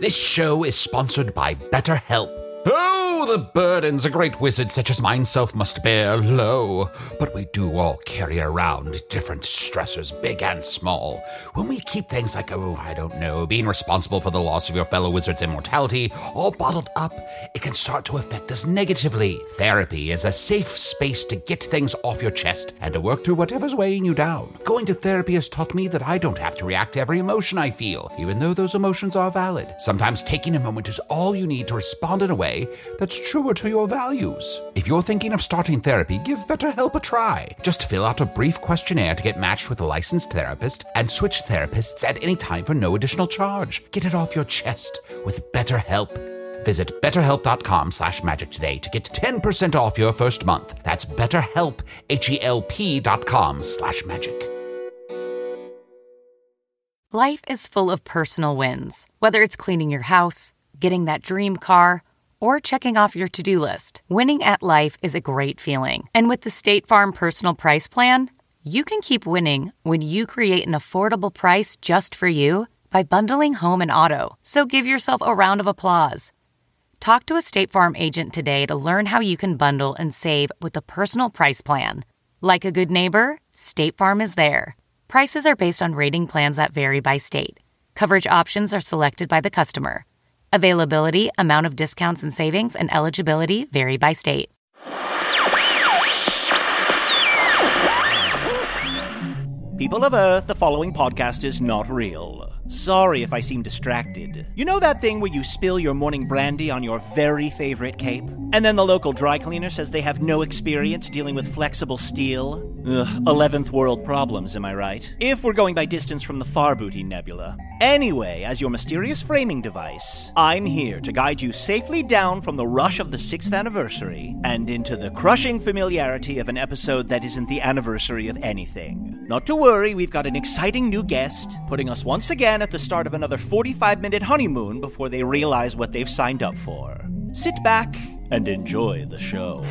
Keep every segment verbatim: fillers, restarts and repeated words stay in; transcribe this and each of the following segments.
This show is sponsored by BetterHelp. Oh, the burdens a great wizard such as myself must bear, lo. But we do all carry around different stressors, big and small. When we keep things like, oh, I don't know, being responsible for the loss of your fellow wizard's immortality, all bottled up, it can start to affect us negatively. Therapy is a safe space to get things off your chest and to work through whatever's weighing you down. Going to therapy has taught me that I don't have to react to every emotion I feel, even though those emotions are valid. Sometimes taking a moment is all you need to respond in a way that's truer to your values. If you're thinking of starting therapy, give BetterHelp a try. Just fill out a brief questionnaire to get matched with a licensed therapist and switch therapists at any time for no additional charge. Get it off your chest with BetterHelp. Visit betterhelp.com slash magic today to get ten percent off your first month. That's betterhelp, H-E-L-P dot com slash magic. Life is full of personal wins, whether it's cleaning your house, getting that dream car, or checking off your to-do list. Winning at life is a great feeling. And with the State Farm Personal Price Plan, you can keep winning when you create an affordable price just for you by bundling home and auto. So give yourself a round of applause. Talk to a State Farm agent today to learn how you can bundle and save with the Personal Price Plan. Like a good neighbor, State Farm is there. Prices are based on rating plans that vary by state. Coverage options are selected by the customer. Availability, amount of discounts and savings, and eligibility vary by state. People of Earth, the following podcast is not real. Sorry if I seem distracted. You know that thing where you spill your morning brandy on your very favorite cape? And then the local dry cleaner says they have no experience dealing with flexible steel? Ugh, eleventh world problems, am I right? If we're going by distance from the Farbooty Nebula. Anyway, as your mysterious framing device, I'm here to guide you safely down from the rush of the sixth anniversary and into the crushing familiarity of an episode that isn't the anniversary of anything. Not to worry, we've got an exciting new guest, putting us once again at the start of another forty-five minute honeymoon before they realize what they've signed up for. Sit back and enjoy the show.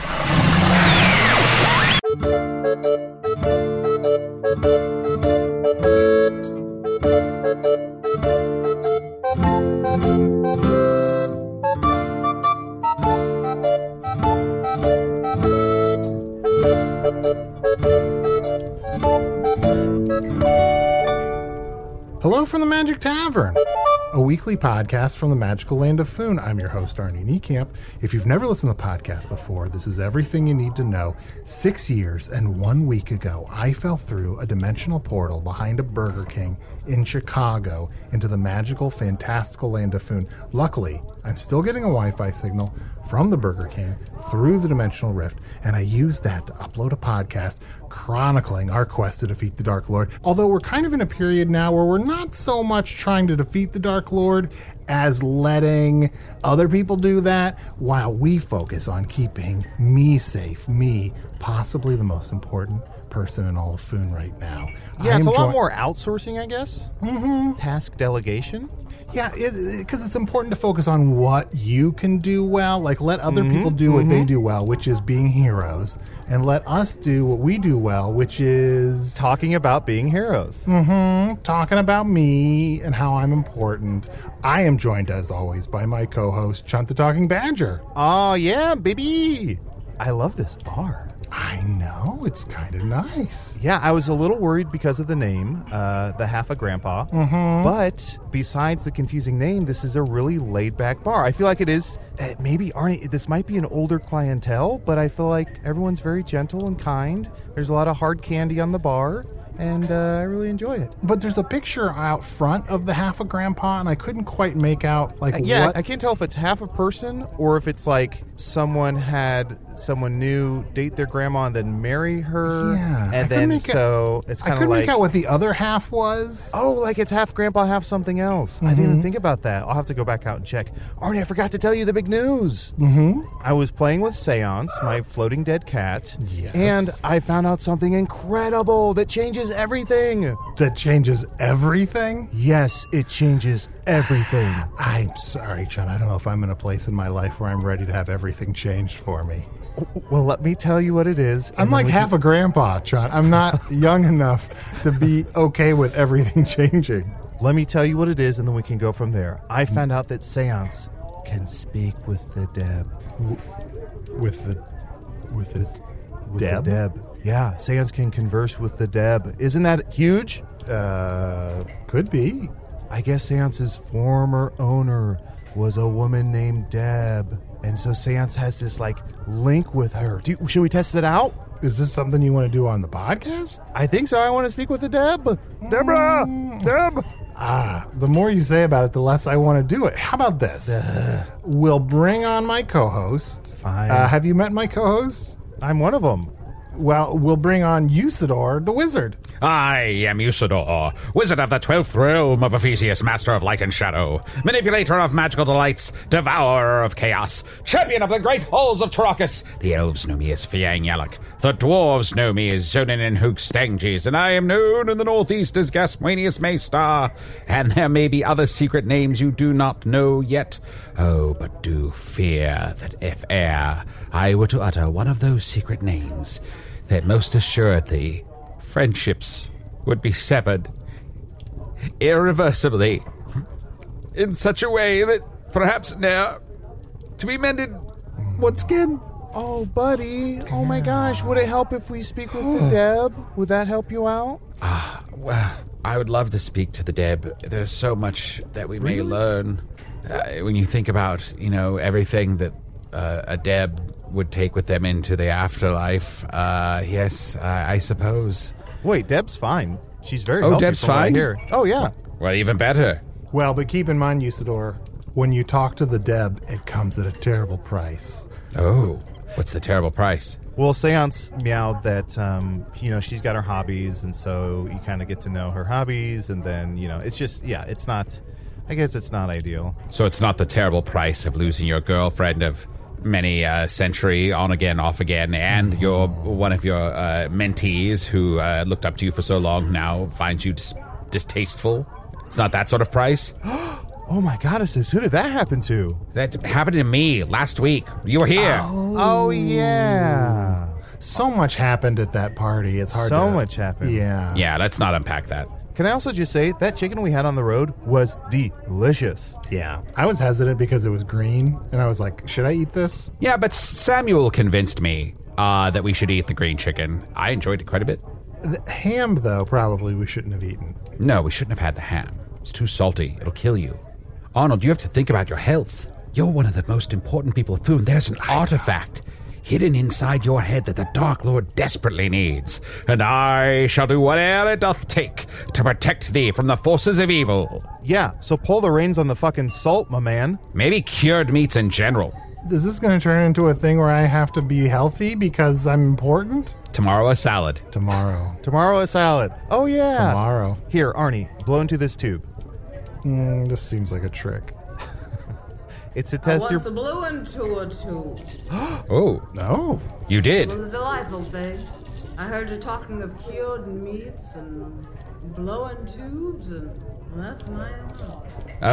Hello from the Magic Tavern, a weekly podcast from the magical land of Foon. I'm your host, Arnie Niekamp. If you've never listened to the podcast before, this is everything you need to know. Six years and one week ago, I fell through a dimensional portal behind a Burger King in Chicago into the magical, fantastical land of Foon. Luckily, I'm still getting a Wi-Fi signal from the Burger King through the dimensional rift, and I used that to upload a podcast chronicling our quest to defeat the Dark Lord. Although we're kind of in a period now where we're not so much trying to defeat the Dark Lord as letting other people do that while we focus on keeping me safe, me, possibly the most important person in all of Foon right now. Yeah, it's a jo- lot more outsourcing, I guess. Mm-hmm. Task delegation. Yeah, because it, it's important to focus on what you can do well. Like, let other mm-hmm, people do what mm-hmm. they do well, which is being heroes. And let us do what we do well, which is... talking about being heroes. Mm-hmm. Talking about me and how I'm important. I am joined, as always, by my co-host, Chunt the Talking Badger. Oh, yeah, baby. I love this bar. I know, it's kind of nice. Yeah, I was a little worried because of the name, uh, the Half a Grandpa. Mm-hmm. But besides the confusing name, this is a really laid-back bar. I feel like it is, uh, maybe, Arnie, this might be an older clientele, but I feel like everyone's very gentle and kind. There's a lot of hard candy on the bar, and uh, I really enjoy it. But there's a picture out front of the Half a Grandpa, and I couldn't quite make out, like, uh, yeah, what... I can't tell if it's half a person or if it's like someone had someone new date their grandma and then marry her. Yeah. And then so out, it's kind I of couldn't like... make out what the other half was. Oh, like it's half grandpa, half something else. Mm-hmm. I didn't even think about that. I'll have to go back out and check. Arnie, I forgot to tell you the big news. Mm-hmm. I was playing with Seance, my floating dead cat. Yes. And I found out something incredible that changes everything. That changes everything? Yes, it changes everything. I'm sorry, John. I don't know if I'm in a place in my life where I'm ready to have everything changed for me. Well, let me tell you what it is. I'm like half can... a grandpa, John. I'm not young enough to be okay with everything changing. let me tell you what it is, and then we can go from there. I found out that Seance can speak with the Deb. With the... With the... With Deb? the Deb. Yeah, Seance can converse with the Deb. Isn't that huge? Uh, could be. I guess Seance's former owner was a woman named Deb. And so Seance has this, like, link with her. Do you, should we test it out? Is this something you want to do on the podcast? I think so. I want to speak with the Deb. Deborah! Deb! Ah, the more you say about it, the less I want to do it. How about this? Uh, we'll bring on my co-host. Fine. Uh, have you met my co-host? I'm one of them. Well, we'll bring on Usador, the wizard. I am Usador, wizard of the twelfth realm of Ephesius, master of light and shadow, manipulator of magical delights, devourer of chaos, champion of the great halls of Tarakas. The elves know me as Fiang Yalak, the dwarves know me as Zonin and Hook Stanges, and I am known in the northeast as Gaswanius Maystar. And there may be other secret names you do not know yet. Oh, but do fear that if e'er I were to utter one of those secret names, that most assuredly friendships would be severed irreversibly in such a way that perhaps now to be mended once again. Oh, buddy. Oh, my gosh. Would it help if we speak with the Deb? Would that help you out? Ah, well, I would love to speak to the Deb. There's so much that we may learn. Uh, when you think about, you know, everything that uh, a Deb would take with them into the afterlife, uh, yes, uh, I suppose. Wait, Deb's fine. She's very Oh, healthy Deb's from what I fine? hear. Oh, yeah. Well, even better. Well, but keep in mind, Usador, when you talk to the Deb, it comes at a terrible price. Oh, what's the terrible price? Well, Seance meowed that, um, you know, she's got her hobbies, and so you kind of get to know her hobbies, and then, you know, it's just, yeah, it's not, I guess it's not ideal. So it's not the terrible price of losing your girlfriend of many uh, century, on again, off again, and your one of your uh, mentees who uh, looked up to you for so long now finds you dis- distasteful. It's not that sort of price. Oh, my goddesses, who did that happen to? That happened to me last week. You were here. Oh, oh yeah. So much happened at that party. It's hard So to... much happened. Yeah. Yeah, let's not unpack that. Can I also just say, that chicken we had on the road was delicious. Yeah. I was hesitant because it was green, and I was like, should I eat this? Yeah, but Samuel convinced me uh, that we should eat the green chicken. I enjoyed it quite a bit. The ham, though, probably we shouldn't have eaten. No, we shouldn't have had the ham. It's too salty. It'll kill you. Arnold, you have to think about your health. You're one of the most important people of Foon. There's an artifact hidden inside your head that the Dark Lord desperately needs, and I shall do whatever it doth take to protect thee from the forces of evil. Yeah, so pull the reins on the fucking salt, my man. Maybe cured meats in general. Is this going to turn into a thing where I have to be healthy because I'm important? Tomorrow a salad. Tomorrow. Tomorrow a salad. Oh, yeah. Tomorrow. Here, Arnie, blow into this tube. Mm, this seems like a trick. It's a test I your... once blew into a tube. Oh, Oh. you did. It was a delightful thing. I heard you talking of cured meats and blowing tubes, and well, that's my M O.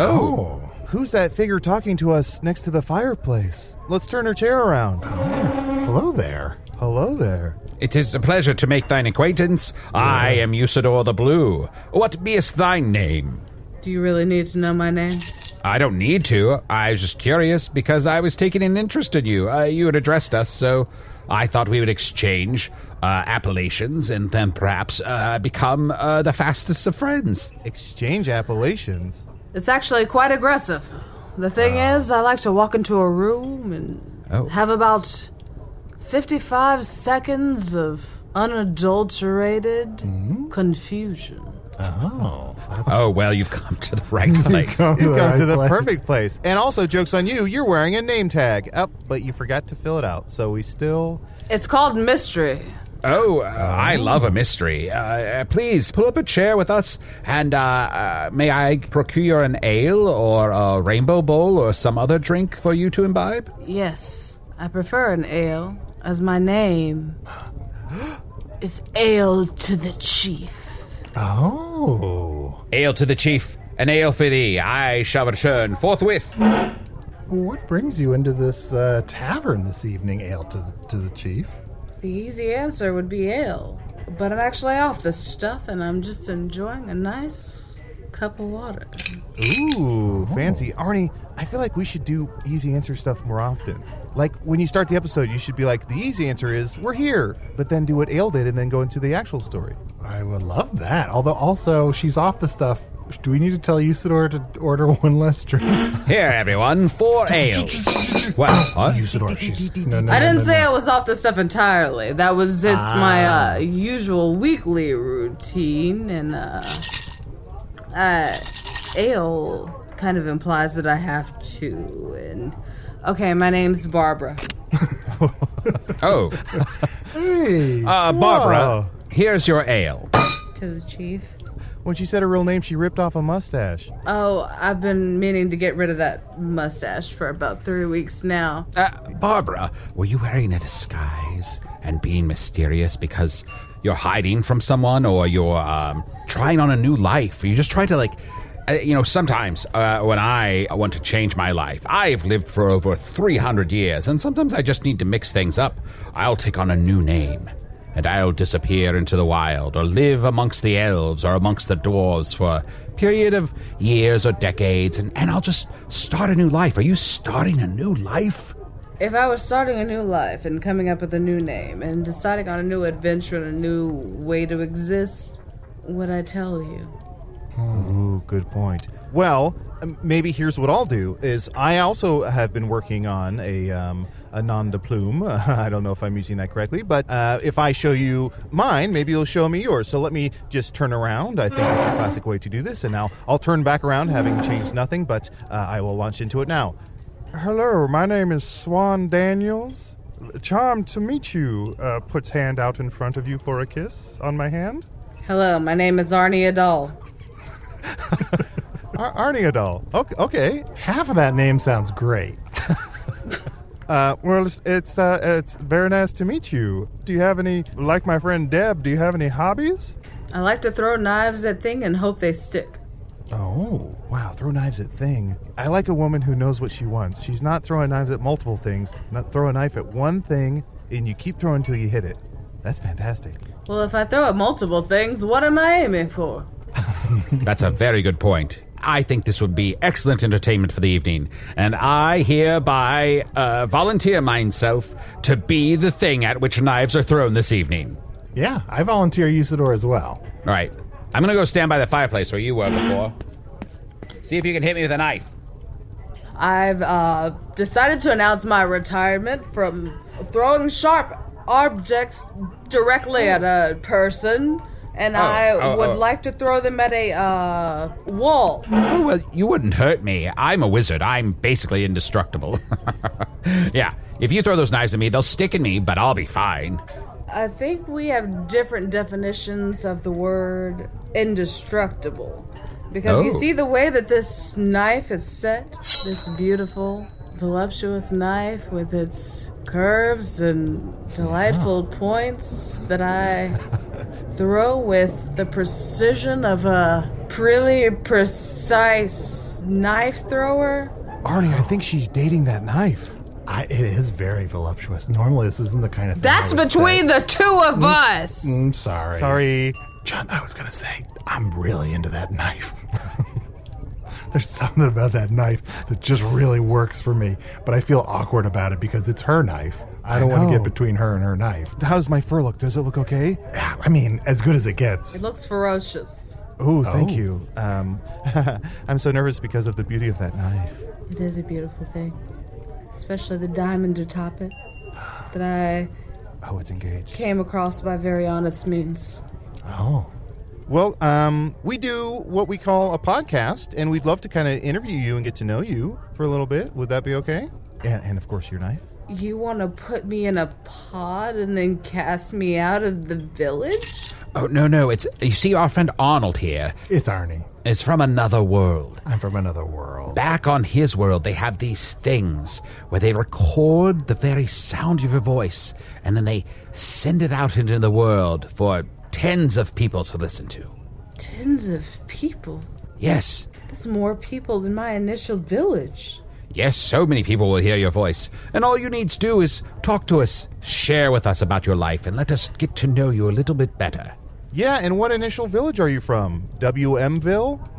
Oh. Who's that figure talking to us next to the fireplace? Let's turn her chair around. Hello there. Hello there. It is a pleasure to make thine acquaintance. I am Usador the Blue. What be'st thine name? Do you really need to know my name? I don't need to. I was just curious because I was taking an interest in you. Uh, you had addressed us, so I thought we would exchange uh, appellations and then perhaps uh, become uh, the fastest of friends. Exchange appellations. It's actually quite aggressive. The thing is, I like to walk into a room and Oh. have about fifty-five seconds of unadulterated confusion. Oh. Oh, well, you've come to the right place. come You've come to the place. perfect place. And also, joke's on you, you're wearing a name tag. Oh, but you forgot to fill it out, so we still... It's called mystery. Oh, uh, I love a mystery. Uh, uh, please, pull up a chair with us, and uh, uh, may I procure an ale or a rainbow bowl or some other drink for you to imbibe? Yes, I prefer an ale, as my name is Ale to the Chief. Oh. Ale to the chief, an ale for thee. I shall return forthwith. What brings you into this uh, tavern this evening, Ale to the, to the Chief? The easy answer would be ale, but I'm actually off this stuff, and I'm just enjoying a nice cup of water. Ooh, fancy. Arnie, I feel like we should do easy answer stuff more often. Like, when you start the episode, you should be like, the easy answer is, we're here. But then do what Ale did and then go into the actual story. I would love that. Although, also, she's off the stuff. Do we need to tell Usador to order one less drink? Here, everyone, four ales. Well, what? Usador, she's... No, no, I no, didn't no, say no. I was off the stuff entirely. That was, it's Ah. my uh, usual weekly routine, and uh, uh, ale kind of implies that I have to, and... Okay, my name's Barbara. Oh, Hey. uh, Barbara, Whoa. here's your ale. To the chief. When she said her real name, she ripped off a mustache. Oh, I've been meaning to get rid of that mustache for about three weeks now. Uh, Barbara, were you wearing a disguise and being mysterious because you're hiding from someone, or you're um, trying on a new life? Or you just try to, like, uh, you know, sometimes uh, when I want to change my life, I've lived for over three hundred years, and sometimes I just need to mix things up. I'll take on a new name, and I'll disappear into the wild, or live amongst the elves or amongst the dwarves for a period of years or decades, and, and I'll just start a new life. Are you starting a new life? If I was starting a new life and coming up with a new name and deciding on a new adventure and a new way to exist, would I tell you? Ooh, good point. Well, um, maybe here's what I'll do, is I also have been working on a um, a nom de plume. Uh, I don't know if I'm using that correctly, but uh, if I show you mine, maybe you'll show me yours. So let me just turn around. I think it's the classic way to do this. And now I'll turn back around, having changed nothing, but uh, I will launch into it now. Hello, my name is Swan Daniels. Charmed to meet you. Uh, puts hand out in front of you for a kiss on my hand. Hello, my name is Arnie Adol. Ar- Arnie Adol. Okay, okay. Half of that name sounds great. Uh, well, it's it's, uh, it's very nice to meet you. Do you have any, like my friend Deb, do you have any hobbies? I like to throw knives at things and hope they stick. Oh, wow, throw knives at thing. I like a woman who knows what she wants. She's not throwing knives at multiple things. Not throw a knife at one thing, and you keep throwing until you hit it. That's fantastic. Well, if I throw at multiple things, what am I aiming for? That's a very good point. I think this would be excellent entertainment for the evening, and I hereby uh, volunteer myself to be the thing at which knives are thrown this evening. Yeah, I volunteer Usador as well. All right, I'm gonna go stand by the fireplace where you were before. See if you can hit me with a knife. I've uh, decided to announce my retirement from throwing sharp objects directly at a person, and Oh, I oh, would oh. like to throw them at a uh, wall. Oh, well, you wouldn't hurt me. I'm a wizard. I'm basically indestructible. Yeah, if you throw those knives at me, they'll stick in me, but I'll be fine. I think we have different definitions of the word indestructible. Because you Oh. see the way that this knife is set, this beautiful, voluptuous knife with its curves and delightful points that I throw with the precision of a really precise knife thrower. Arnie, I think she's dating that knife. I, it is very voluptuous. Normally, this isn't the kind of thing That's I would between say. the two of us. I'm sorry. Sorry. John, I was going to say, I'm really into that knife. There's something about that knife that just really works for me, but I feel awkward about it because it's her knife. I don't I want to know. get between her and her knife. How does my fur look? Does it look okay? Yeah, I mean, as good as it gets. It looks ferocious. Ooh, thank Oh. you. Um, I'm so nervous because of the beauty of that knife. It is a beautiful thing. Especially the diamond atop it that I Oh, it's engaged. came across by very honest means. Oh. Well, um, we do what we call a podcast, and we'd love to kind of interview you and get to know you for a little bit. Would that be okay? And, and of course, your knife. You want to put me in a pod and then cast me out of the village? Oh, no, no, it's, you see, our friend Arnold here It's Arnie. is from another world. I'm from another world. Back on his world, they have these things where they record the very sound of your voice, and then they send it out into the world for tens of people to listen to. Tens of people? Yes, That's more people than my initial village. yes, so many people will hear your voice, and all you need to do is talk to us, share with us about your life, and let us get to know you a little bit better. Yeah, and what initial village are you from? W M ville?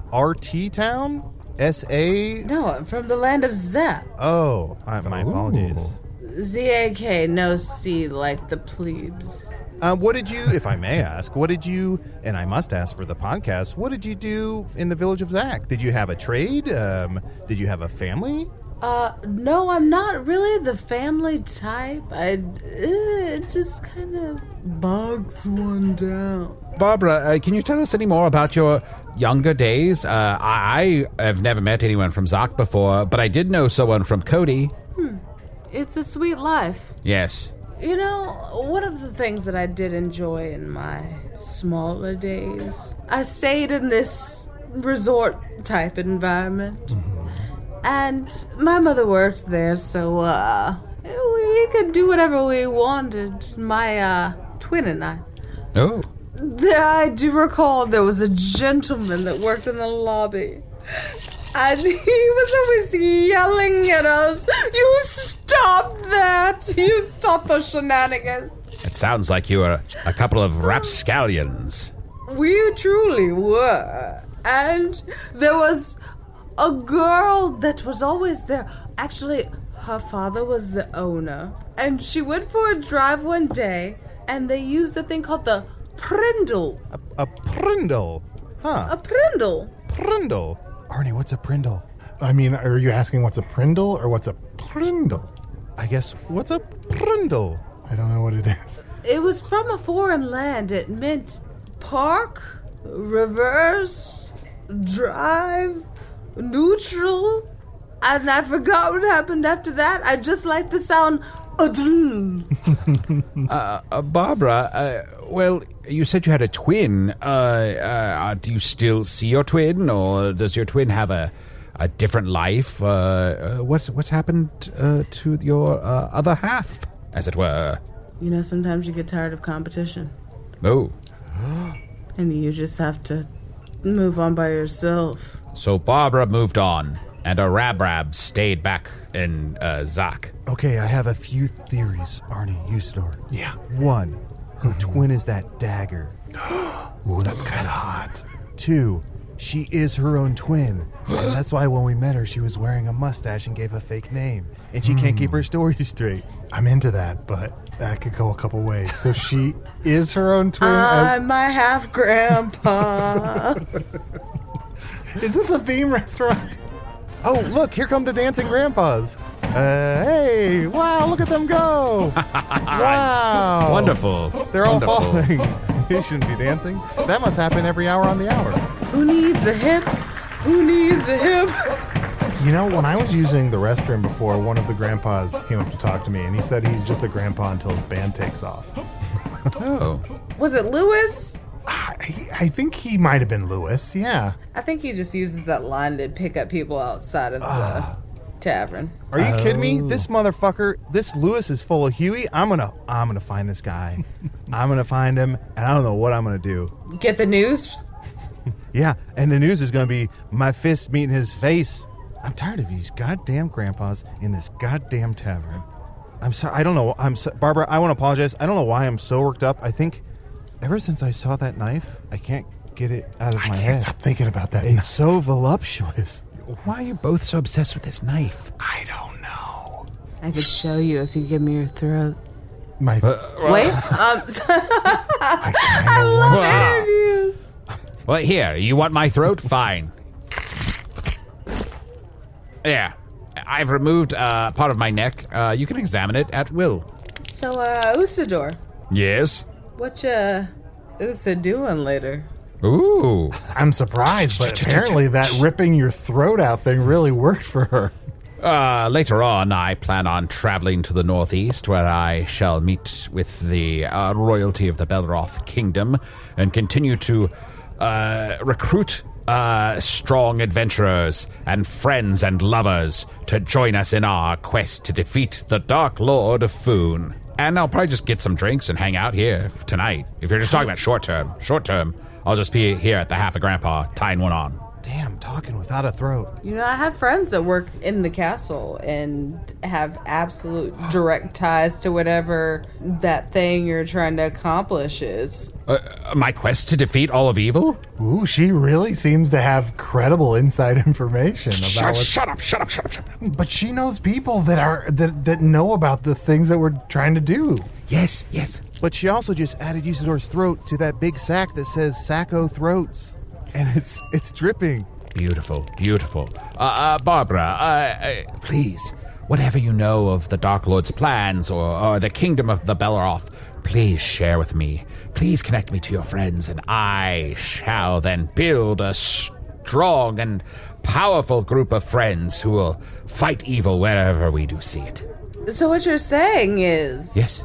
R T Town? S A? No, I'm from the land of Zap. Oh, I, my apologies. Z A K, no C, like the plebes. Uh, what did you, if I may ask, what did you, and I must ask for the podcast, what did you do in the village of Zack? Did you have a trade? Um, did you have a family? Uh, no, I'm not really the family type. I, uh, it just kind of bugs one down. Barbara, uh, can you tell us any more about your younger days? Uh, I, I have never met anyone from Zack before, but I did know someone from Cody. Hmm. It's a sweet life. Yes. You know, one of the things that I did enjoy in my smaller days, I stayed in this resort-type environment. Mm-hmm. And my mother worked there, so, uh, we could do whatever we wanted. My, uh, twin and I. Oh. There, I do recall there was a gentleman that worked in the lobby. And he was always yelling at us, "You stop that! You stop those shenanigans!" It sounds like you were a couple of rapscallions. We truly were. And there was a girl that was always there. Actually, her father was the owner. And she went for a drive one day, and they used a thing called the Prindle. A, a Prindle? Huh. A Prindle. Prindle? Arnie, what's a Prindle? I mean, are you asking what's a Prindle or what's a Prindle? I guess, what's a Prindle? I don't know what it is. It was from a foreign land. It meant park, reverse, drive, neutral, and I forgot what happened after that. I just like the sound. uh, uh, Barbara, uh, well, you said you had a twin. Uh, uh, do you still see your twin, or does your twin have a, a different life? Uh, uh, what's what's happened uh, to your uh, other half, as it were? You know, sometimes you get tired of competition. Oh. And you just have to move on by yourself. So Barbara moved on, and a Rab-Rab stayed back in uh, Zack. Okay, I have a few theories, Arnie Usador. Yeah. One, her twin is that dagger. Ooh, that's kind of hot. Two, she is her own twin. And that's why when we met her, she was wearing a mustache and gave a fake name. And she mm. can't keep her story straight. I'm into that, but that could go a couple ways. So she is her own twin? I'm as- my half-grandpa. Is this a theme restaurant? Oh, look, here come the dancing grandpas. Uh, hey, wow, look at them go. Wow. Wonderful. They're all Wonderful. falling. They shouldn't be dancing. That must happen every hour on the hour. Who needs a hip? Who needs a hip? You know, when I was using the restroom before, one of the grandpas came up to talk to me, and he said he's just a grandpa until his band takes off. Oh. Was it Lewis? I, I think he might have been Lewis, yeah. I think he just uses that line to pick up people outside of the uh, tavern. Are you oh. kidding me? This motherfucker, this Lewis is full of Huey. I'm gonna, I'm gonna find this guy. I'm gonna find him, and I don't know what I'm gonna do. Get the news? Yeah, and the news is gonna be my fist meeting his face. I'm tired of these goddamn grandpas in this goddamn tavern. I'm sorry. I don't know. I'm so, Barbara. I want to apologize. I don't know why I'm so worked up. I think ever since I saw that knife, I can't get it out of I my can't head. Stop thinking about that. It's knife. so voluptuous. Why are you both so obsessed with this knife? I don't know. I could show you if you give me your throat. My uh, well, wait. Um, I, I love wow. interviews. Well, here. You want my throat? Fine. Yeah, I've removed uh, part of my neck. Uh, you can examine it at will. So, uh, Usador. Yes? What you Usa doing later? Ooh. I'm surprised, but apparently that ripping your throat out thing really worked for her. Uh, later on, I plan on traveling to the northeast, where I shall meet with the uh, royalty of the Belroth Kingdom and continue to uh, recruit Uh, strong adventurers and friends and lovers to join us in our quest to defeat the Dark Lord of Foon. And I'll probably just get some drinks and hang out here tonight. If you're just talking about short term, short term, I'll just be here at the Half a Grandpa tying one on. Damn, talking without a throat. You know, I have friends that work in the castle and have absolute direct ties to whatever that thing you're trying to accomplish is. Uh, my quest to defeat all of evil? Ooh, she really seems to have credible inside information about Shut, what. shut up, shut up, shut up, shut up. But she knows people that are that that know about the things that we're trying to do. Yes, yes. But she also just added Usador's throat to that big sack that says Sacco Throats. And it's it's dripping. Beautiful, beautiful. Uh, uh, Barbara, uh, uh, please, whatever you know of the Dark Lord's plans or, or the kingdom of the Belleroth, please share with me. Please connect me to your friends, and I shall then build a strong and powerful group of friends who will fight evil wherever we do see it. So what you're saying is... Yes?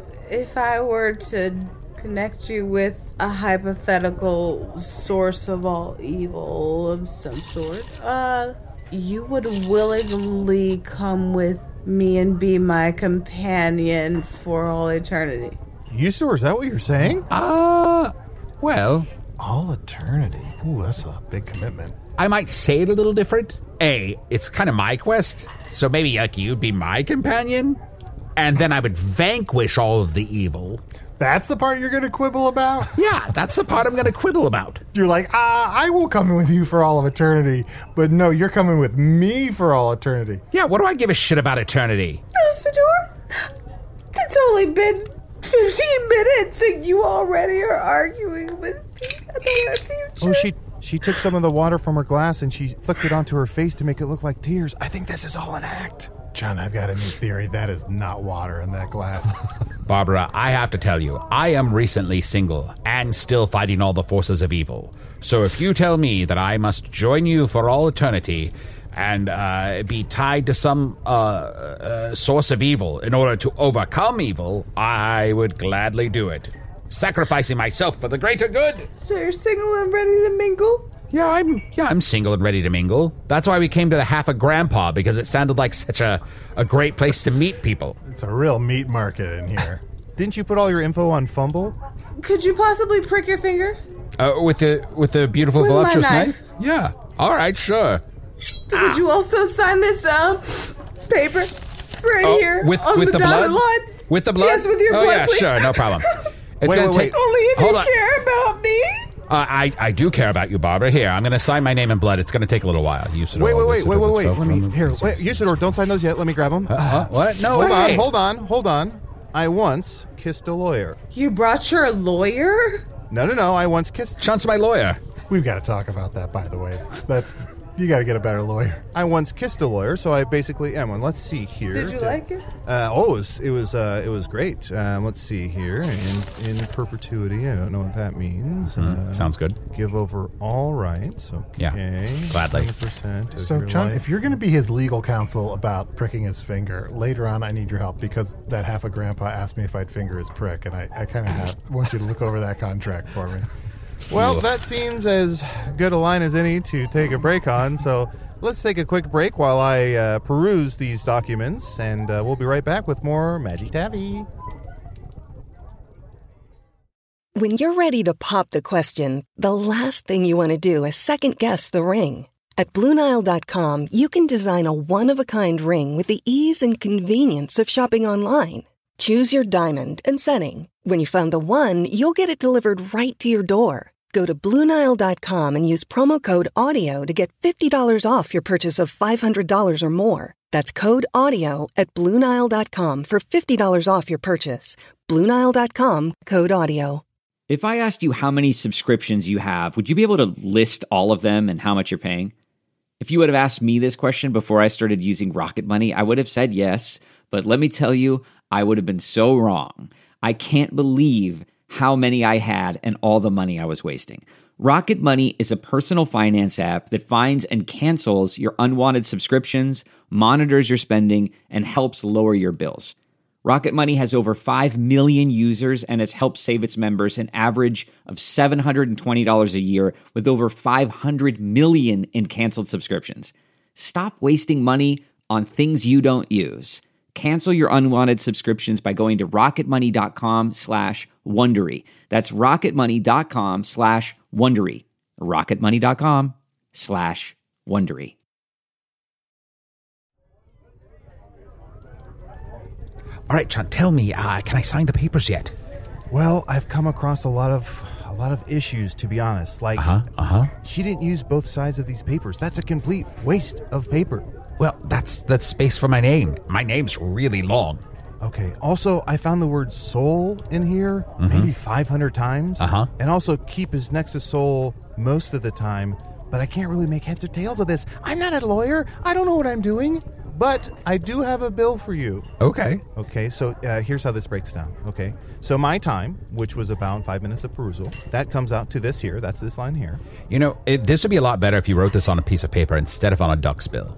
If I were to connect you with a hypothetical source of all evil of some sort, uh, you would willingly come with me and be my companion for all eternity. Usador, is that what you're saying? Uh, well... All eternity. Ooh, that's a big commitment. I might say it a little different. A, it's kind of my quest, so maybe like you'd be my companion, and then I would vanquish all of the evil. That's the part you're going to quibble about? Yeah, that's the part I'm going to quibble about. You're like, ah, I will come with you for all of eternity, but no, you're coming with me for all eternity. Yeah, what do I give a shit about eternity? Usador, it's only been fifteen minutes and you already are arguing with me about our future. Oh, she she took some of the water from her glass and she flicked it onto her face to make it look like tears. I think this is all an act. John, I've got a new theory. That is not water in that glass. Barbara, I have to tell you, I am recently single and still fighting all the forces of evil. So if you tell me that I must join you for all eternity and uh, be tied to some uh, uh, source of evil in order to overcome evil, I would gladly do it. Sacrificing myself for the greater good. So you're single and ready to mingle? Yeah, I'm yeah, I'm single and ready to mingle. That's why we came to the Half a Grandpa, because it sounded like such a, a great place to meet people. It's a real meat market in here. Didn't you put all your info on Fumble? Could you possibly prick your finger? Uh, with the with the beautiful With my voluptuous knife. knife? Yeah. All right, sure. Would you also sign this uh, paper right Oh, here with on with the, the dotted blood? line? With the blood? Yes, with your oh, blood, yeah, please. sure, no problem. It's Wait, gonna wait, take. wait. Only if Hold you on. care about me. Uh, I I do care about you, Barbara. Here, I'm gonna sign my name in blood. It's gonna take a little while. Usador, Wait, wait, wait, Usador, wait, wait, wait. Usador, Let me Usador, here. Usador. Wait, Usador, don't sign those yet. Let me grab them. Uh, uh, what? No hold way. on, hold on, hold on. I once kissed a lawyer. You brought your lawyer? No, no, no. I once kissed. Chance my lawyer. We've got to talk about that, by the way. That's you got to get a better lawyer. I once kissed a lawyer, so I basically am one. Let's see here. Did you like it? Uh, oh, it was it was, uh, it was great. Um, let's see here. In, in perpetuity, I don't know what that means. Mm, uh, sounds good. Give over all rights. Okay. Yeah, gladly. twenty percent of So, your John, life. if you're going to be his legal counsel about pricking his finger, later on I need your help because that half a grandpa asked me if I'd finger his prick, and I, I kind of have want you to look over that contract for me. Well, that seems as good a line as any to take a break on, so let's take a quick break while I uh, peruse these documents, and uh, we'll be right back with more Magic Taffy. When you're ready to pop the question, the last thing you want to do is second-guess the ring. At Blue Nile dot com, you can design a one-of-a-kind ring with the ease and convenience of shopping online. Choose your diamond and setting. When you find the one, you'll get it delivered right to your door. Go to Blue Nile dot com and use promo code AUDIO to get fifty dollars off your purchase of five hundred dollars or more. That's code AUDIO at Blue Nile dot com for fifty dollars off your purchase. Blue Nile dot com, code AUDIO. If I asked you how many subscriptions you have, would you be able to list all of them and how much you're paying? If you would have asked me this question before I started using Rocket Money, I would have said yes, but let me tell you, I would have been so wrong. I can't believe how many I had and all the money I was wasting. Rocket Money is a personal finance app that finds and cancels your unwanted subscriptions, monitors your spending, and helps lower your bills. Rocket Money has over five million users and has helped save its members an average of seven hundred twenty dollars a year with over five hundred million in canceled subscriptions. Stop wasting money on things you don't use. Cancel your unwanted subscriptions by going to rocketmoney.com slash Wondery. That's rocketmoney.com slash Wondery. rocketmoney dot com slash Wondery. All right, John, tell me, uh, can I sign the papers yet? Well, I've come across a lot of a lot of issues, to be honest. Like, Uh-huh, uh-huh. she didn't use both sides of these papers. That's a complete waste of paper. Well, that's that's space for my name. My name's really long. Okay. Also, I found the word soul in here maybe five hundred times. Uh-huh. And also, keep is next to soul most of the time. But I can't really make heads or tails of this. I'm not a lawyer. I don't know what I'm doing. But I do have a bill for you. Okay. Okay, so uh, here's how this breaks down. Okay, so my time, which was about five minutes of perusal, that comes out to this here. That's this line here. You know, it, this would be a lot better if you wrote this on a piece of paper instead of on a duck's bill.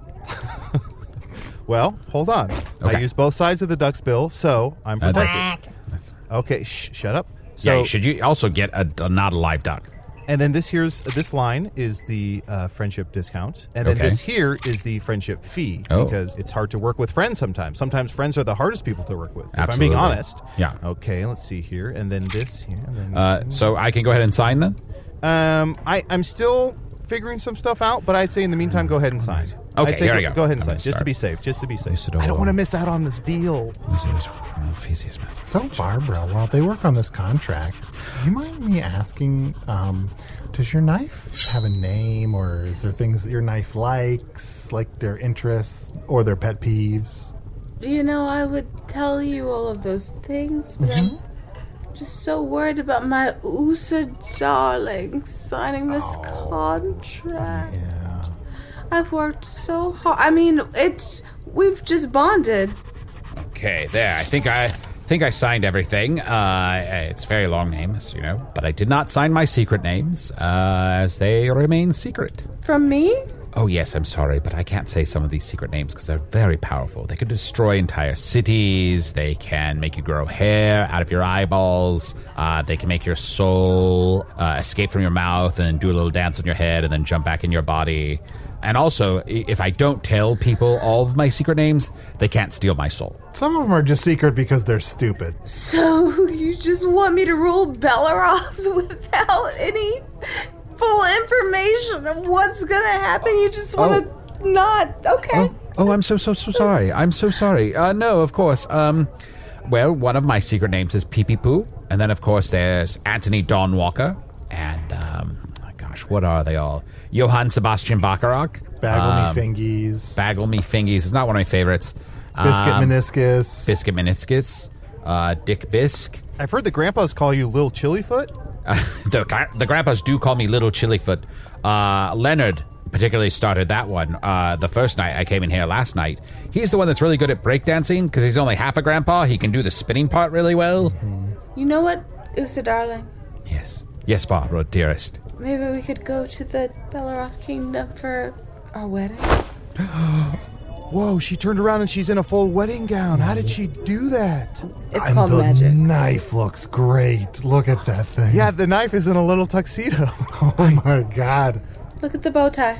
Well, hold on. Okay. I used both sides of the duck's bill, so I'm Uh, protected. that's- Okay, shh, shut up. yeah, So, you should you also get a, a not a live duck. and then this here's this line is the uh, friendship discount, and then Okay. this here is the friendship fee Oh. because it's hard to work with friends sometimes. Sometimes friends are the hardest people to work with. If I'm Absolutely. being honest. Yeah. Okay, let's see here, and then this here. And then Uh, so I can go ahead and sign then? Um, I, I'm still figuring some stuff out, but I'd say in the meantime, go ahead and sign. Okay, I'd say here go, we go. Go ahead and I'm sign, gonna just to start. be safe, just to be safe. Isidore. I don't want to miss out on this deal. So, Barbara, while they work on this contract, do you mind me asking, um, does your knife have a name, or is there things that your knife likes, like their interests or their pet peeves? You know, I would tell you all of those things, but I'm just so worried about my U S A darling signing this contract. Yeah. I've worked so hard. I mean, it's we've just bonded. Okay, there. I think I think I signed everything. Uh, it's very long names, you know, but I did not sign my secret names, uh, as they remain secret. From me? Oh, yes, I'm sorry, but I can't say some of these secret names because they're very powerful. They can destroy entire cities. They can make you grow hair out of your eyeballs. Uh, they can make your soul uh, escape from your mouth and do a little dance on your head and then jump back in your body. And also, i- if I don't tell people all of my secret names, they can't steal my soul. Some of them are just secret because they're stupid. So you just want me to rule Belleroth without any full information of what's gonna happen? You just want to not? Okay. Oh, oh, I'm so, so, so sorry. I'm so sorry. Uh, no, of course. Um, well, one of my secret names is Pee Pee Poo. And then, of course, there's Anthony Don Walker. And, um, oh gosh, what are they all? Johann Sebastian Bacharach. Bagel um, me fingies. Bagel Me Fingies is not one of my favorites. Biscuit Um, meniscus. Biscuit Meniscus. Uh, Dick Bisque. I've heard the grandpas call you Lil Chillyfoot. Uh, the, gra- the grandpas do call me Little Chillyfoot. Uh, Leonard particularly started that one uh, the first night I came in here last night. He's the one that's really good at breakdancing because he's only half a grandpa. He can do the spinning part really well. You know what, U S A darling? Yes. Yes, Barbara, dearest. Maybe we could go to the Belleroth Kingdom for our wedding. Whoa, she turned around and she's in a full wedding gown. How did she do that? It's And called the magic. knife looks great. Look at that thing. Yeah, the knife is in a little tuxedo. Oh my god. Look at the bow tie.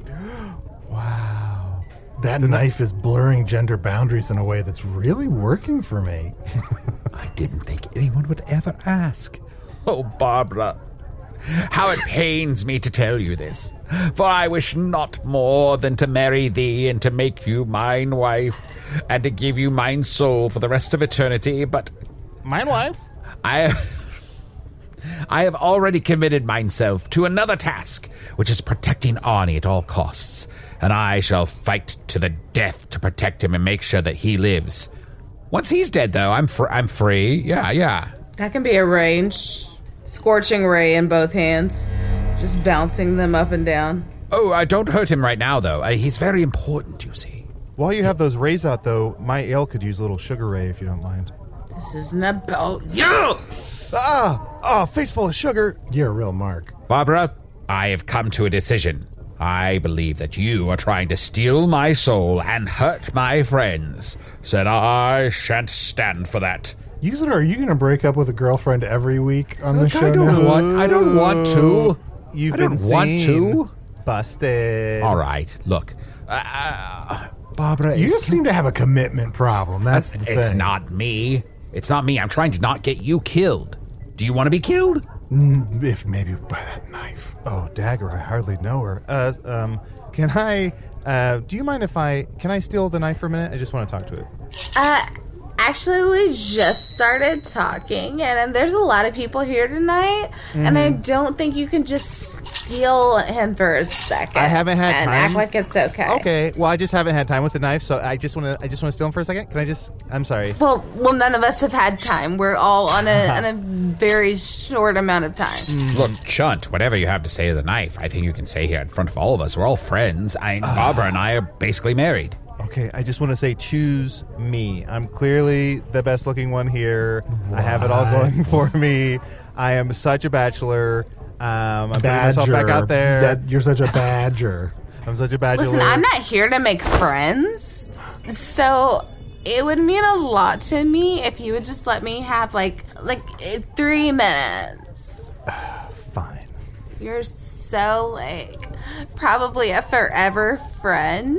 Wow. That knife is blurring gender boundaries in a way that's really working for me. I didn't think anyone would ever ask. Oh, Barbara, how it pains me to tell you this, for I wish not more than to marry thee and to make you mine wife, and to give you mine soul for the rest of eternity, but Mine wife? I I have already committed myself to another task, which is protecting Arnie at all costs, and I shall fight to the death to protect him and make sure that he lives. Once he's dead, though, I'm fr- I'm free. Yeah, yeah. That can be arranged. Scorching ray in both hands. Just bouncing them up and down. Oh, uh, don't hurt him right now, though. Uh, he's very important, you see. While you have those rays out, though, my ale could use a little sugar ray if you don't mind. This isn't about you! Ah! Oh, face full of sugar. You're a real mark. Barbara, I have come to a decision. I believe that you are trying to steal my soul and hurt my friends, so I shan't stand for that. User, are you going to break up with a girlfriend every week on the Look, show I don't now? want. I don't want to. You've I been don't want seen. to. Busted. All right, look, uh, Barbara. You it's- just seem to have a commitment problem. That's the It's thing. not me. It's not me. I'm trying to not get you killed. Do you want to be killed? Mm, If maybe by that knife. Oh, dagger, I hardly know her. Uh, um, can I, uh, do you mind if I, can I steal the knife for a minute? I just want to talk to it. Uh, actually, we just started talking, and there's a lot of people here tonight, mm. and I don't think you can just steal him for a second. I haven't had and time. act like it's okay. Okay, well, I just haven't had time with the knife, so I just want to, I just want to steal him for a second. Can I just, I'm sorry. Well, well, none of us have had time. We're all on a on a very short amount of time. Mm. Look, Chunt, whatever you have to say to the knife, I think you can say here in front of all of us. We're all friends. I, Barbara and I are basically married. Okay, I just want to say choose me. I'm clearly the best looking one here. What? I have it all going for me. I am such a bachelor. Um, I'm putting myself back out there. That, you're such a badger. I'm such a bachelor. Listen, I'm not here to make friends. So it would mean a lot to me if you would just let me have like like three minutes. Fine. You're so like probably a forever friend.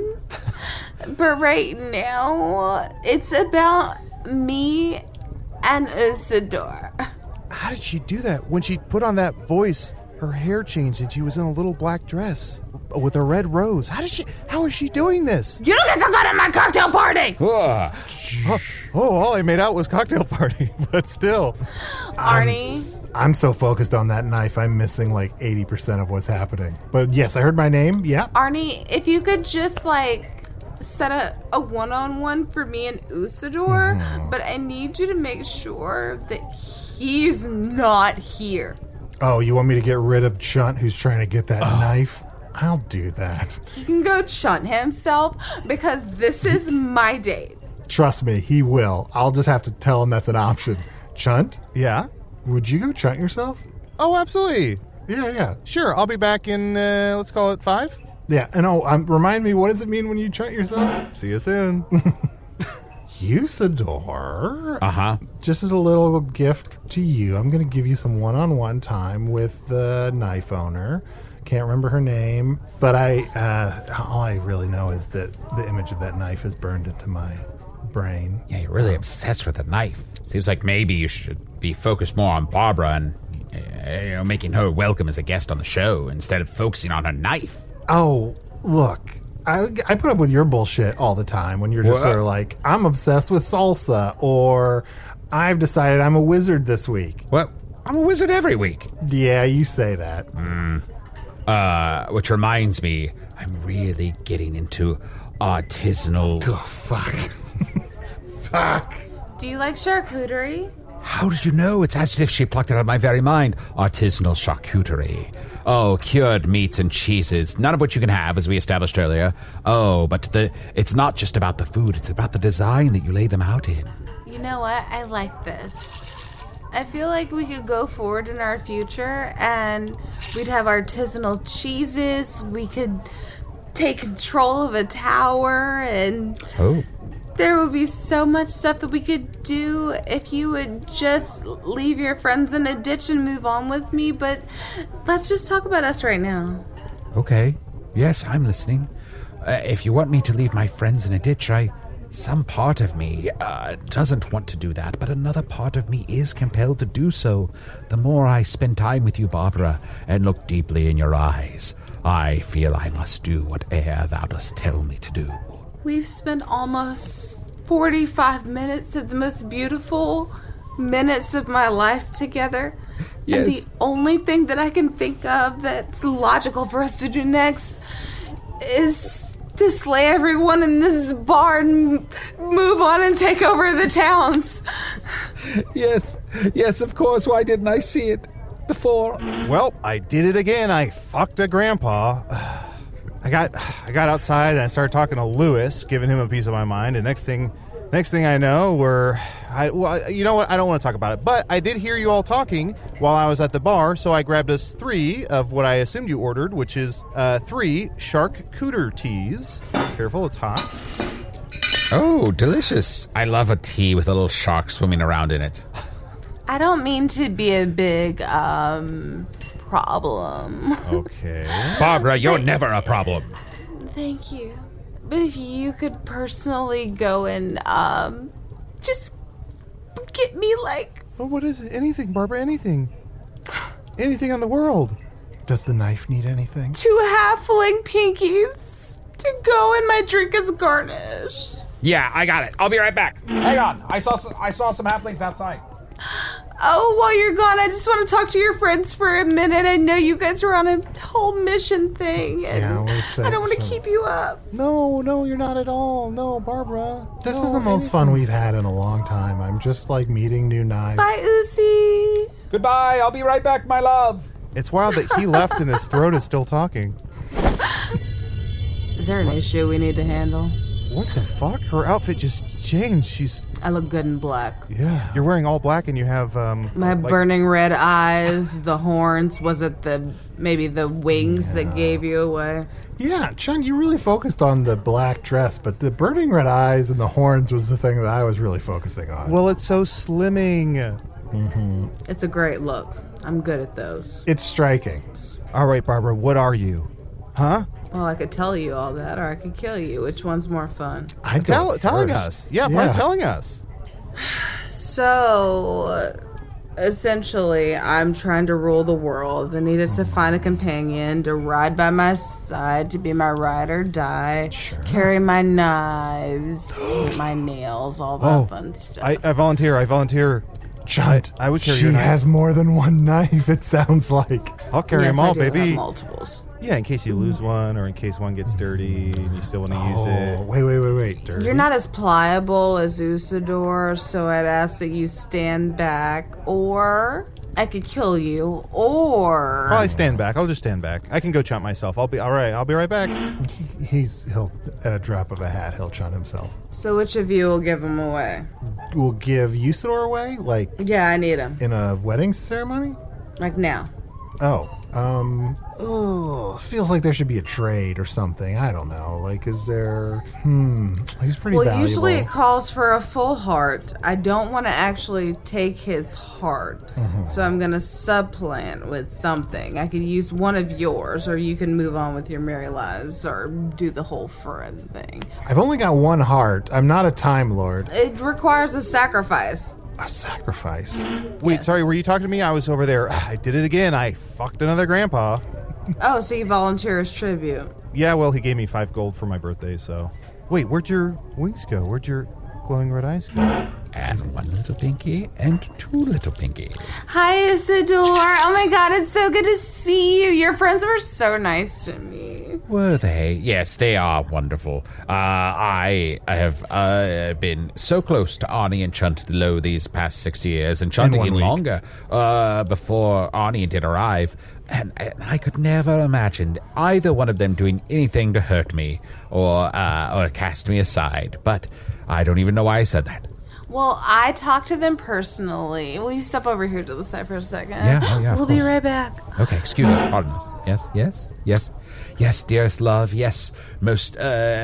But right now, it's about me and Usador. How did she do that? When she put on that voice, her hair changed and she was in a little black dress with a red rose. How did she? How is she doing this? You don't get to go to my cocktail party! oh, oh, all I made out was cocktail party, but still. Arnie. I'm, I'm so focused on that knife, I'm missing like eighty percent of what's happening. But yes, I heard my name. Yeah. Arnie, if you could just like set a, a one-on-one for me and Usador, mm-hmm. but I need you to make sure that he's not here. Oh, you want me to get rid of Chunt who's trying to get that oh. knife? I'll do that. He can go chunt himself because this is my date. Trust me, he will. I'll just have to tell him that's an option. Chunt? Yeah? Would you go chunt yourself? Oh, absolutely. Yeah, yeah. Sure, I'll be back in, uh, let's call it five. Yeah, and oh, um, remind me, what does it mean when you chunt yourself? See you soon. Usador. Uh-huh. Just as a little gift to you, I'm going to give you some one-on-one time with the knife owner. Can't remember her name, but I uh, all I really know is that the image of that knife is burned into my brain. Yeah, you're really um, obsessed with the knife. Seems like maybe you should be focused more on Barbara and uh, you know, making her welcome as a guest on the show instead of focusing on her knife. Oh, look. I, I put up with your bullshit all the time when you're just what? sort of like, I'm obsessed with salsa, or I've decided I'm a wizard this week. What? I'm a wizard every week. Yeah, you say that. Mm. Uh, which reminds me, I'm really getting into artisanal... Oh, fuck. Fuck. Do you like charcuterie? How did you know? It's as if she plucked it out of my very mind. Artisanal charcuterie. Oh, cured meats and cheeses, none of which you can have, as we established earlier. Oh, but the it's not just about the food, it's about the design that you lay them out in. You know what? I like this. I feel like we could go forward in our future, and we'd have artisanal cheeses, we could take control of a tower, and... Oh. There would be so much stuff that we could do if you would just leave your friends in a ditch and move on with me, but let's just talk about us right now. Okay. Yes, I'm listening. Uh, if you want me to leave my friends in a ditch, I... Some part of me uh, doesn't want to do that, but another part of me is compelled to do so. The more I spend time with you, Barbara, and look deeply in your eyes, I feel I must do whate'er thou dost tell me to do. We've spent almost forty-five minutes of the most beautiful minutes of my life together. Yes. And the only thing that I can think of that's logical for us to do next is to slay everyone in this bar and move on and take over the towns. Yes, yes, of course. Why didn't I see it before? Well, I did it again. I fucked a grandpa. I got I got outside and I started talking to Lewis, giving him a piece of my mind. And next thing, next thing I know, we're I well, you know what? I don't want to talk about it. But I did hear you all talking while I was at the bar, so I grabbed us three of what I assumed you ordered, which is uh, three charcuterie teas. Careful, it's hot. Oh, delicious! I love a tea with a little shark swimming around in it. I don't mean to be a big um. problem. Okay. Barbara, you're but, never a problem. Thank you. But if you could personally go and um just get me like Oh, what is it? Anything, Barbara, anything. Anything in the world. Does the knife need anything? Two halfling pinkies to go in my drink as garnish. Yeah, I got it. I'll be right back. Hang on. I saw some, I saw some halflings outside. Oh, while you're gone, I just want to talk to your friends for a minute. I know you guys were on a whole mission thing, and Yeah, we'll I don't want to some- keep you up. No, no, you're not at all. No, Barbara. This No, is the most anything. fun we've had in a long time. I'm just like meeting new knives. Bye, Uzi. Goodbye. I'll be right back, my love. It's wild that he left and his throat is still talking. Is there an issue we need to handle? What the fuck? Her outfit just changed. She's... I look good in black. Yeah. You're wearing all black and you have, um... My like- burning red eyes, the horns. Was it the maybe the wings that gave you away? Yeah, Chung, you really focused on the black dress, but the burning red eyes and the horns was the thing that I was really focusing on. Well, it's so slimming. It's a great look. I'm good at those. It's striking. All right, Barbara, what are you? Huh? Well, I could tell you all that, or I could kill you. Which one's more fun? I'd Tell, go telling first. us. Yeah, probably telling us. So, essentially, I'm trying to rule the world. I needed to find a companion to ride by my side, to be my ride or die, carry my knives, paint my nails, all that Oh, fun stuff. I, I volunteer. I volunteer. Chunt, I would carry she your knife. has more than one knife, it sounds like. I'll carry yes, them all, I do baby. have multiples. Yeah, in case you lose one or in case one gets dirty and you still want to use Oh, it. wait, wait, wait, wait. Dirty? You're not as pliable as Usador, so I'd ask that you stand back, or I could kill you, or... Probably stand back. I'll just stand back. I can go chomp myself. I'll be all right. I'll be right back. He, he's, he'll, at a drop of a hat, he'll chunt himself. So which of you will give him away? We'll give Usador away, like, Yeah, I need him. in a wedding ceremony? Like now. Oh, um, ugh, feels like there should be a trade or something. I don't know. Like, is there, hmm, he's pretty Well, valuable. usually it calls for a full heart. I don't want to actually take his heart. Mm-hmm. So I'm going to supplant with something. I could use one of yours, or you can move on with your merry lives, or do the whole friend thing. I've only got one heart. I'm not a Time Lord. It requires a sacrifice. A sacrifice. Wait, Yes. sorry, were you talking to me? I was over there. I did it again. I fucked another grandpa. Oh, so you volunteer as tribute. Yeah, well, he gave me five gold for my birthday, so. Wait, where'd your wings go? Where'd your glowing red eyes go? And one little pinky and two little pinky. Hi, Isidore. Oh my god, it's so good to see you. Your friends were so nice to me. Were they? Yes, they are wonderful. Uh, I have uh, been so close to Arnie and Chunt Low these past six years, and Chunt In one even week. longer uh, before Arnie did arrive. And, and I could never imagine either one of them doing anything to hurt me or uh, or cast me aside. But I don't even know why I said that. Well, I talked to them personally. Will you step over here to the side for a second? Yeah, oh yeah, of We'll be course. right back. Okay, excuse us, pardon us. Yes, yes, yes, yes, dearest love, yes, most uh,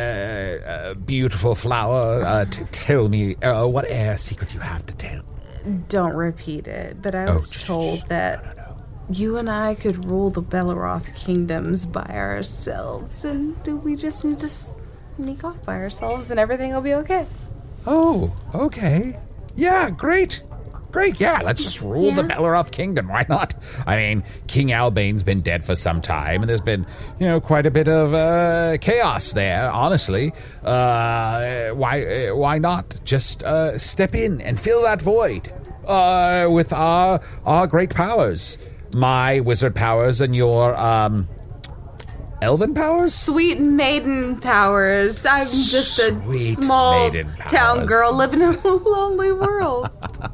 uh, beautiful flower. Uh, t- tell me, uh, what air secret you have to tell? Don't repeat it, but I Oh, was shh, told shh, that you and I could rule the Belleroth kingdoms by ourselves, and we just need to sneak off by ourselves, and everything will be okay. Oh, okay. Yeah, great. Great, yeah, let's just rule the Yeah. Belleroth kingdom. Why not? I mean, King Albane's been dead for some time, and there's been, you know, quite a bit of uh, chaos there, honestly. Uh, why uh, why not just uh, step in and fill that void uh, with our, our great powers? My wizard powers and your, um... elven powers? Sweet maiden powers. I'm just a Sweet small maiden town powers. girl living in a lonely world.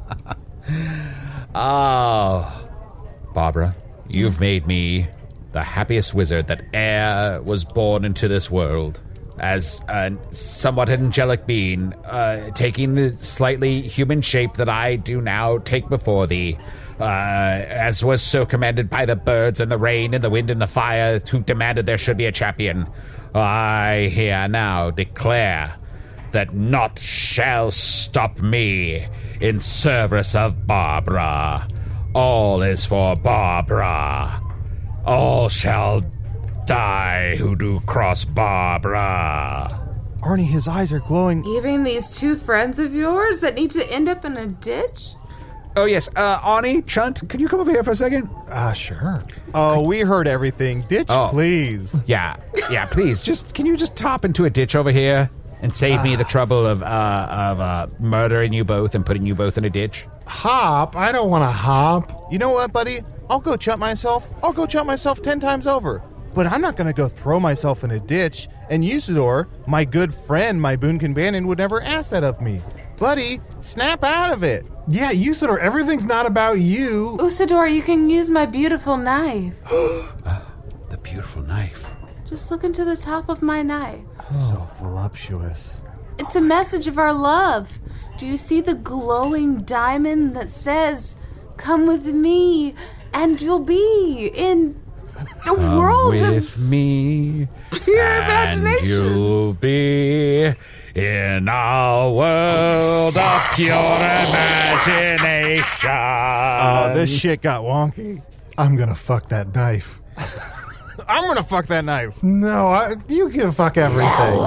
Oh, Barbara, you've made me the happiest wizard that e'er was born into this world. As a somewhat angelic being, uh, taking the slightly human shape that I do now take before thee, uh, as was so commanded by the birds and the rain and the wind and the fire who demanded there should be a champion, I here now declare that naught shall stop me in service of Barbara. All is for Barbara. All shall die who do cross Barbara. Arnie, his eyes are glowing. Even these two friends of yours that need to end up in a ditch? Oh, yes. Uh, Arnie, Chunt, could you come over here for a second? Uh, sure. Oh, we heard everything. Ditch, Oh. please. Yeah, yeah, please. Just Can you just top into a ditch over here and save me the trouble of uh, of uh, murdering you both and putting you both in a ditch? Hop? I don't want to hop. You know what, buddy? I'll go chump myself. I'll go chump myself ten times over. But I'm not going to go throw myself in a ditch. And Usador, my good friend, my boon companion, would never ask that of me. Buddy, snap out of it. Yeah, Usador, everything's not about you. Usador, you can use my beautiful knife. uh, the beautiful knife. Just look into the top of my knife. So voluptuous. It's a message of our love. Do you see the glowing diamond that says, "Come with me, and you'll be in the Come world with of me, pure and imagination"? you'll be in a world of pure imagination. Oh, this shit got wonky. I'm gonna fuck that knife. I'm gonna fuck that knife. No, I, you can fuck everything. Oh,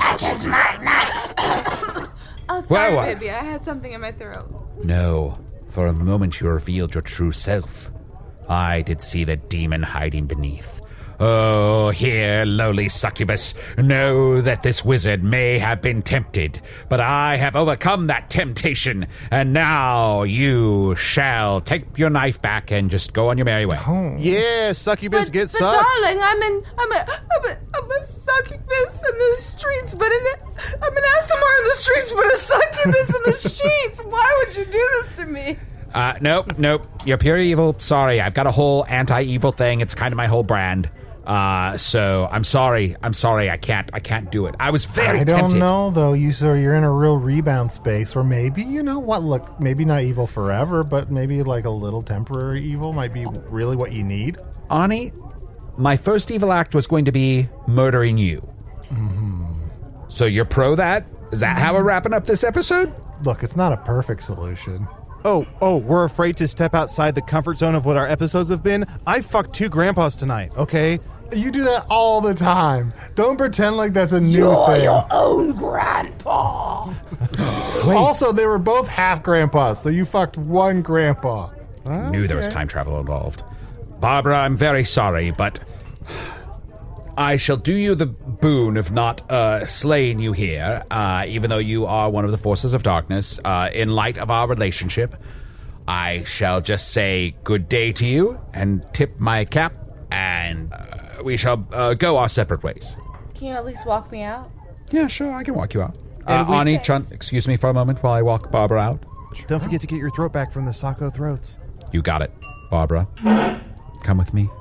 sorry, Well, uh, baby. I had something in my throat. No, for a moment you revealed your true self. I did see the demon hiding beneath. Oh, here, lowly succubus, know that this wizard may have been tempted, but I have overcome that temptation, and now you shall take your knife back and just go on your merry way. Oh. Yeah, succubus, But, get but sucked. darling, I'm in. I'm a. I'm a. I'm a succubus in the streets, but in. A, I'm an Asimar in the streets, but a succubus in the sheets. Why would you do this to me? Uh, nope, nope. You're pure evil. Sorry, I've got a whole anti-evil thing. It's kind of my whole brand. Uh, so I'm sorry. I'm sorry. I can't. I can't do it. I was very I don't tempted. know, though. You sir, you're in a real rebound space, or maybe, you know what, look, maybe not evil forever, but maybe like a little temporary evil might be really what you need. Ani, my first evil act was going to be murdering you. Mm-hmm. So you're pro that? Is that how we're wrapping up this episode? Look, it's not a perfect solution. Oh, oh, we're afraid to step outside the comfort zone of what our episodes have been? I fucked two grandpas tonight, okay? You do that all the time. Don't pretend like that's a new You're thing. your own grandpa. Also, they were both half grandpas, so you fucked one grandpa. I knew there was time travel involved. Barbara, I'm very sorry, but I shall do you the boon of not uh, slaying you here, uh, even though you are one of the forces of darkness. Uh, in light of our relationship, I shall just say good day to you and tip my cap, and uh, we shall uh, go our separate ways. Can you at least walk me out? Yeah, sure, I can walk you out. Uh, And we- Ani, Chunt, excuse me for a moment while I walk Barbara out. Don't forget to get your throat back from the Sacco throats. You got it, Barbara. Come with me.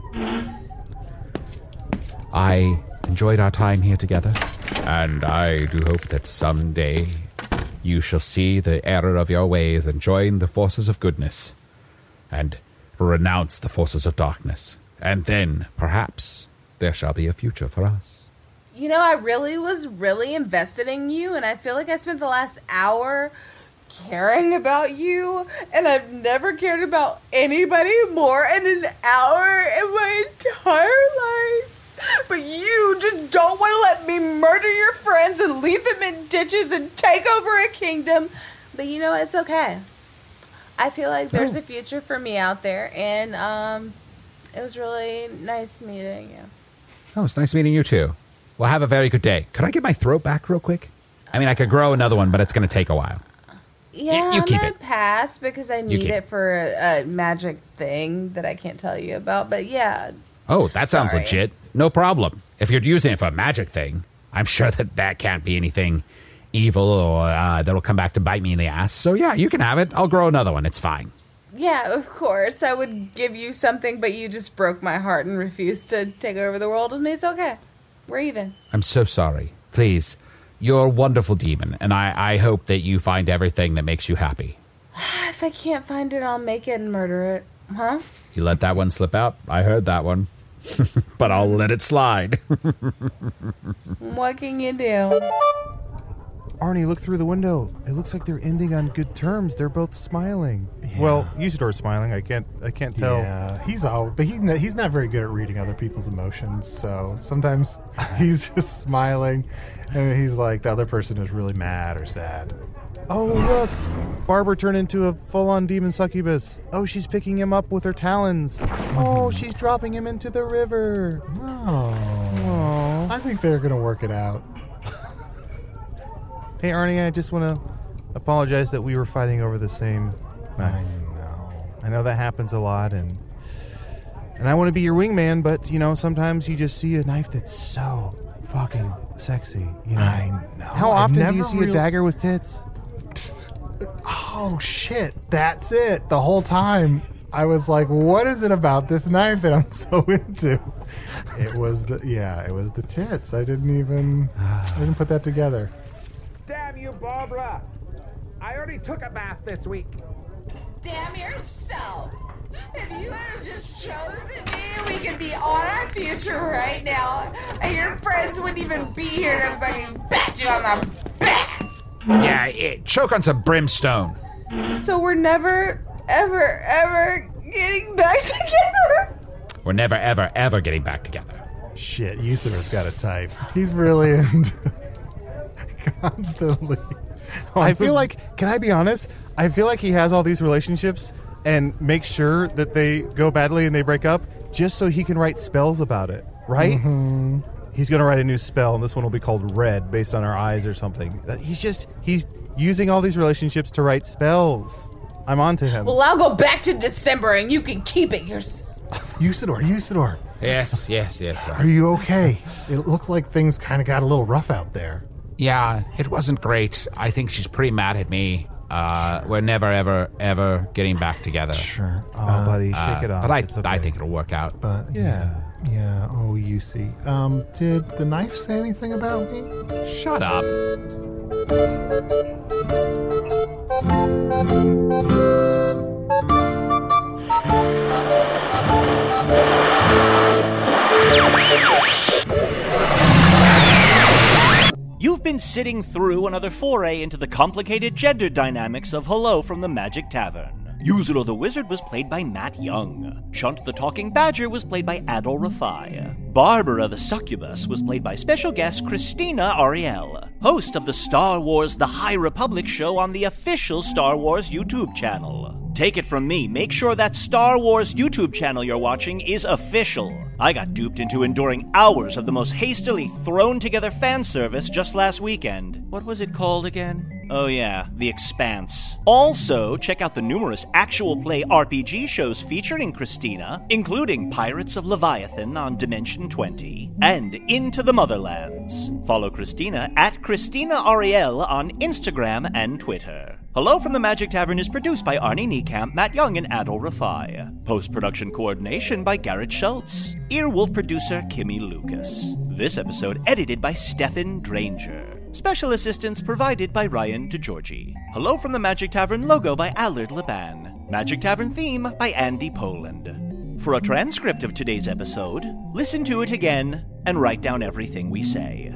I enjoyed our time here together, and I do hope that someday you shall see the error of your ways and join the forces of goodness, and renounce the forces of darkness. And then, perhaps, there shall be a future for us. You know, I really was really invested in you, and I feel like I spent the last hour caring about you, and I've never cared about anybody more in an hour in my entire life. But you just don't want to let me murder your friends and leave them in ditches and take over a kingdom. But you know, it's okay. I feel like there's a future for me out there, and um, it was really nice meeting you. Oh, it's nice meeting you too. Well, have a very good day. Could I get my throat back real quick? I mean, I could grow another one, but it's going to take a while. Yeah, you I'm keep gonna it. pass because I need keep it for a, a magic thing that I can't tell you about. But yeah, Oh, that sounds Sorry. legit. No problem. If you're using it for a magic thing, I'm sure that that can't be anything evil or uh, that'll come back to bite me in the ass. So yeah, you can have it. I'll grow another one. It's fine. yeah, of course I would give you something, but you just broke my heart and refused to take over the world, and it's okay. We're even. I'm so sorry. Please, you're a wonderful demon, and I, I hope that you find everything that makes you happy. If I can't find it, I'll make it and murder it. Huh? You let that one slip out? I heard that one. But I'll let it slide. What can you do? Arnie, look through the window. It looks like they're ending on good terms. They're both smiling. Well, Usador's smiling. I can't. I can't tell. Yeah, he's all, but he, he's not very good at reading other people's emotions. So sometimes he's just smiling, and he's like the other person is really mad or sad. Oh, look. Barber turned into a full-on demon succubus. Oh, she's picking him up with her talons. Oh, she's dropping him into the river. Oh. Oh. I think they're going to work it out. Hey, Arnie, I just want to apologize that we were fighting over the same knife. I know. I know that happens a lot, and and I want to be your wingman, but, you know, sometimes you just see a knife that's so fucking sexy, you know? I know. How I've often do never you see really- a dagger with tits? Oh, shit. That's it. The whole time, I was like, what is it about this knife that I'm so into? It was the, yeah, it was the tits. I didn't even, I didn't put that together. Damn you, Barbara! I already took a bath this week. Damn yourself! If you had just chosen me, we could be on our future right now, and your friends wouldn't even be here to fucking bat you on the back! Yeah, it, choke on some brimstone. So we're never, ever, ever getting back together? We're never, ever, ever getting back together. Shit, Usador's got a type. He's really into constantly. I feel like, can I be honest? I feel like he has all these relationships and makes sure that they go badly and they break up just so he can write spells about it, right? Mm-hmm. He's going to write a new spell, and this one will be called Red, based on our eyes or something. He's just, he's using all these relationships to write spells. I'm on to him. Well, I'll go back to December, and you can keep it yourself. Usador, Usador. Yes, yes, yes. Are you okay? It looks like things kind of got a little rough out there. Yeah, it wasn't great. I think she's pretty mad at me. Uh, we're never, ever, ever getting back together. Sure. Oh, uh, buddy, shake Uh, it off. But I, It's okay. I think it'll work out. But yeah. Yeah, oh, you see. Um, did the knife say anything about me? Shut up. You've been sitting through another foray into the complicated gender dynamics of Hello from the Magic Tavern. Usador the Wizard was played by Matt Young. Chunt the Talking Badger was played by Adol Rafai. Barbara the Succubus was played by special guest Christina Ariel, host of the Star Wars The High Republic show on the official Star Wars YouTube channel. Take it from me, make sure that Star Wars YouTube channel you're watching is official. I got duped into enduring hours of the most hastily thrown together fan service just last weekend. What was it called again? Oh yeah, The Expanse. Also, check out the numerous actual play R P G shows featuring Christina, including Pirates of Leviathan on Dimension twenty, and Into the Motherlands. Follow Christina at Christina Ariel on Instagram and Twitter. Hello from the Magic Tavern is produced by Arnie Niekamp, Matt Young, and Adol Rafai. Post-production coordination by Garrett Schultz. Earwolf producer Kimmy Lucas. This episode edited by Stefan Dranger. Special assistance provided by Ryan DeGiorgi. Hello from the Magic Tavern logo by Allard Laban. Magic Tavern theme by Andy Poland. For a transcript of today's episode, listen to it again and write down everything we say.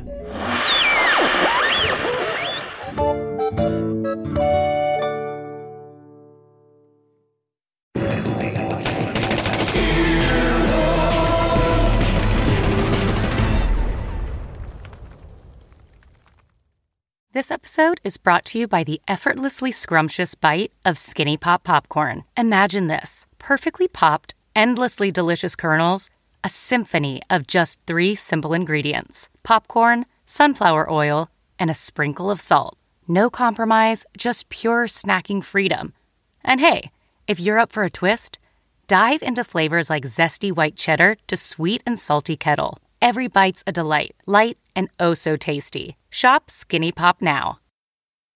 This episode is brought to you by the effortlessly scrumptious bite of Skinny Pop Popcorn. Imagine this: perfectly popped, endlessly delicious kernels, a symphony of just three simple ingredients: popcorn, sunflower oil, and a sprinkle of salt. No compromise, just pure snacking freedom. And hey, if you're up for a twist, dive into flavors like zesty white cheddar to sweet and salty kettle. Every bite's a delight, light and oh so tasty. Shop Skinny Pop now.